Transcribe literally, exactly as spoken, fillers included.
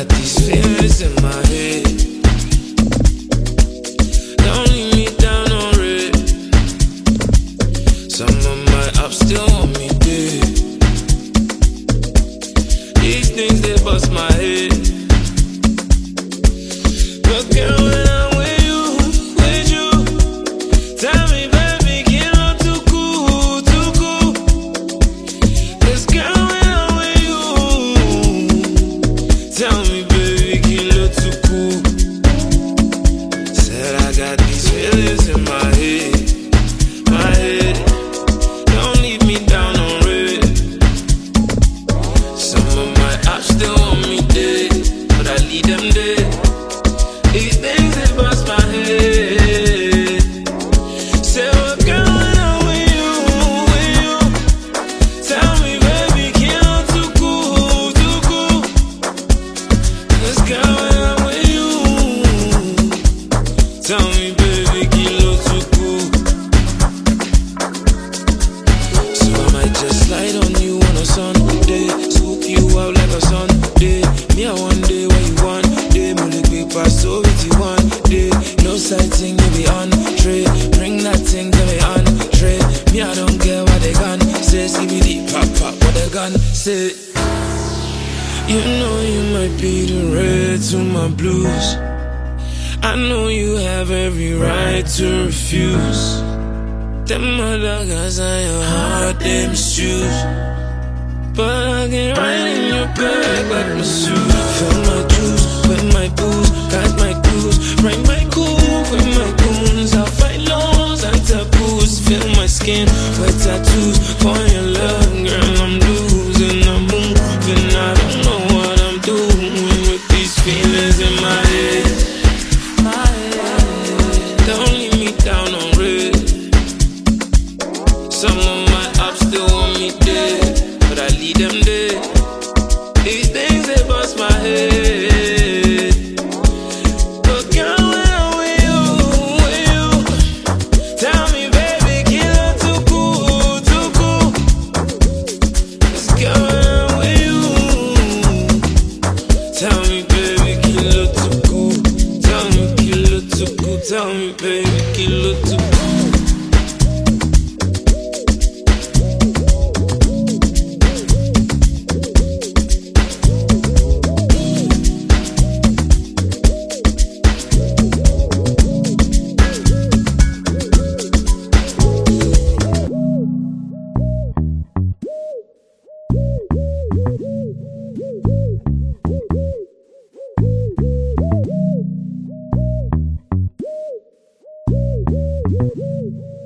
got these feelings in my head. Don't leave me down on red. Some of my ups still want me dead. These things, they bust my head. But girl, when I'm with you, with you, tell me, baby, get on too cool, too cool. 'Cause girl, when I'm with you, tell me, baby, get on too cool. Said I got these feelings in my head, my head. Don't leave me down on red. Some of my ops still want me dead, but I leave them dead. These things, they bust my head. Say, well, girl, when I'm with you, with you, tell me, baby, get on too cool, too cool. 'Cause girl, when I'm with you, tell me, baby, get low too cool. So I might just slide on you on a Sunday, scoop you out like a Sunday. Me, I one day where you want day, mullet paper, so with you one day. No sighting, you be on tray. Bring that thing to me on tray. Me, I don't care what they gun say. C B D, pop, pop, what they gun say. You know you might be the red to my blues. I know you have every right to refuse. Them other guys on your heart, they misuse. But I get right in your bag like my suit. Fill my juice with my booze, got my cruise, bring my cool with my goons. I'll fight laws and taboos. Fill my skin with tattoos. For your love, girl, I'm losing. I'm moving, I don't know what I'm doing with these feelings in my head. My head. Don't leave me down on red. Some of my ops still want me dead, but I leave them dead. These things, they bust my head. But girl, when I'm with you, with you, tell me, baby, get on too cool, too cool. 'Cause girl, when I'm with you, tell me, baby, get on too cool. Tell me, get on too cool. Tell me, baby, get on too cool. Thank you.